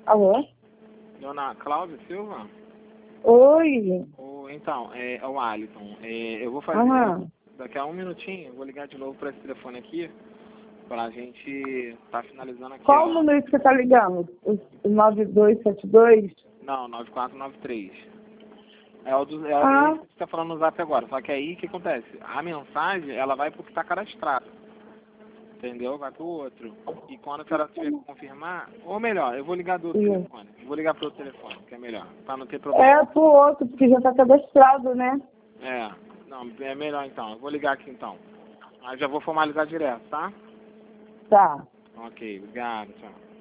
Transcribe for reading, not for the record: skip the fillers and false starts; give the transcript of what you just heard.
Alô? Dona Cláudia Silva? Oi. Então, é o Alisson. Eu vou fazer, daqui a um minutinho, eu vou ligar de novo para esse telefone aqui, pra gente tá finalizando aqui. Qual o número que você tá ligando? O 9272? Não, 9493. É o que você tá falando no zap agora. Só que aí, o que acontece? A mensagem, ela vai pro que tá cadastrado. Entendeu? Vai pro outro. E quando a senhora tiver que confirmar, ou melhor, eu vou ligar do outro telefone. Eu vou ligar pro outro telefone, que é melhor, pra não ter problema. É pro outro, porque já tá cadastrado, né? Não, é melhor então. Eu vou ligar aqui então. Aí já vou formalizar direto, tá? Tá. Ok, obrigado, tchau.